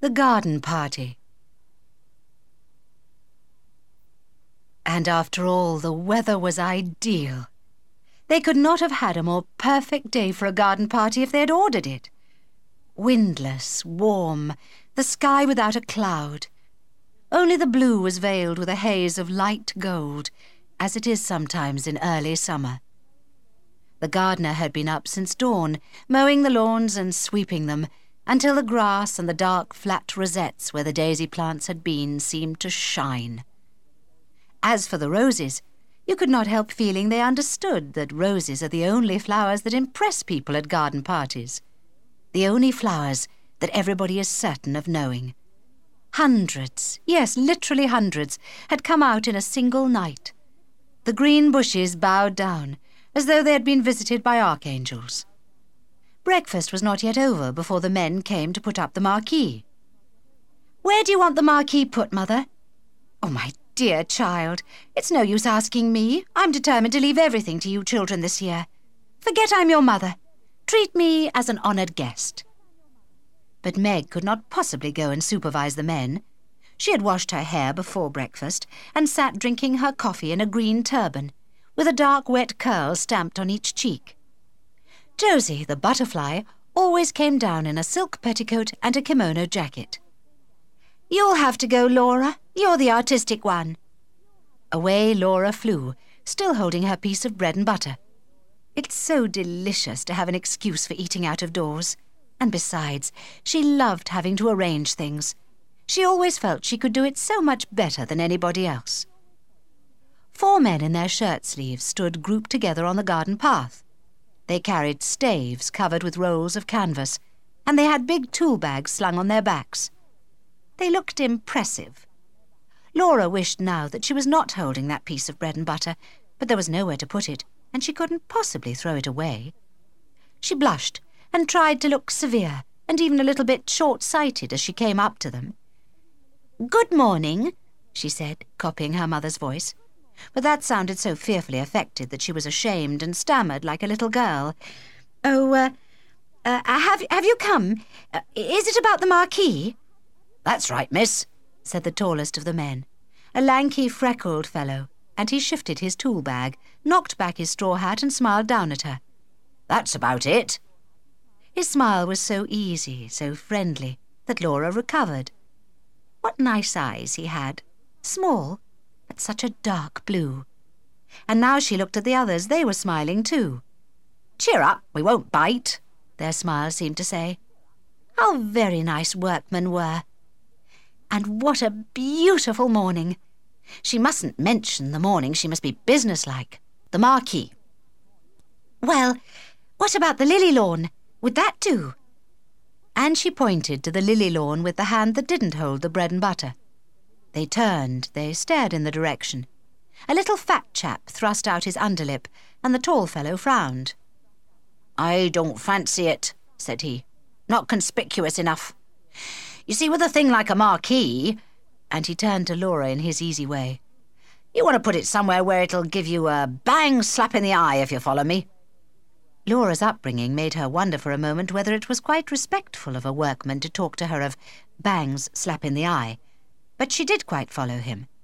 The garden party. And after all, the weather was ideal. They could not have had a more perfect day for a garden party if they had ordered it. Windless, warm, the sky without a cloud. Only the blue was veiled with a haze of light gold, as it is sometimes in early summer. The gardener had been up since dawn, mowing the lawns and sweeping them, until the grass and the dark flat rosettes where the daisy plants had been seemed to shine. As for the roses, you could not help feeling they understood that roses are the only flowers that impress people at garden parties. The only flowers that everybody is certain of knowing. Hundreds, yes, literally hundreds, had come out in a single night. The green bushes bowed down, as though they had been visited by archangels. Breakfast was not yet over before the men came to put up the marquee. "Where do you want the marquee put, Mother?" "Oh, my dear child, it's no use asking me. I'm determined to leave everything to you children this year. Forget I'm your mother. Treat me as an honoured guest." But Meg could not possibly go and supervise the men. She had washed her hair before breakfast and sat drinking her coffee in a green turban, with a dark wet curl stamped on each cheek. Josie, the butterfly, always came down in a silk petticoat and a kimono jacket. "You'll have to go, Laura. You're the artistic one." Away Laura flew, still holding her piece of bread and butter. It's so delicious to have an excuse for eating out of doors. And besides, she loved having to arrange things. She always felt she could do it so much better than anybody else. 4 men in their shirt sleeves stood grouped together on the garden path. They carried staves covered with rolls of canvas, and they had big tool bags slung on their backs. They looked impressive. Laura wished now that she was not holding that piece of bread and butter, but there was nowhere to put it, and she couldn't possibly throw it away. She blushed and tried to look severe and even a little bit short-sighted as she came up to them. "Good morning," she said, copying her mother's voice. But that sounded so fearfully affected that she was ashamed and stammered like a little girl. Have you come? Is it about the marquee?" "That's right, miss," said the tallest of the men, a lanky, freckled fellow, and he shifted his tool bag, knocked back his straw hat and smiled down at her. "That's about it." His smile was so easy, so friendly, that Laura recovered. What nice eyes he had, small, but such a dark blue. And now she looked at the others, they were smiling too. "Cheer up, we won't bite," their smiles seemed to say. How very nice workmen were. And what a beautiful morning. She mustn't mention the morning, she must be businesslike. The marquee. "Well, what about the lily lawn? Would that do?" And she pointed to the lily lawn with the hand that didn't hold the bread and butter. They turned, they stared in the direction. A little fat chap thrust out his underlip, and the tall fellow frowned. "I don't fancy it," said he. "Not conspicuous enough. You see, with a thing like a marquee," and he turned to Laura in his easy way, "you want to put it somewhere where it'll give you a bang slap in the eye, if you follow me." Laura's upbringing made her wonder for a moment whether it was quite respectful of a workman to talk to her of bangs slap in the eye, but she did quite follow him.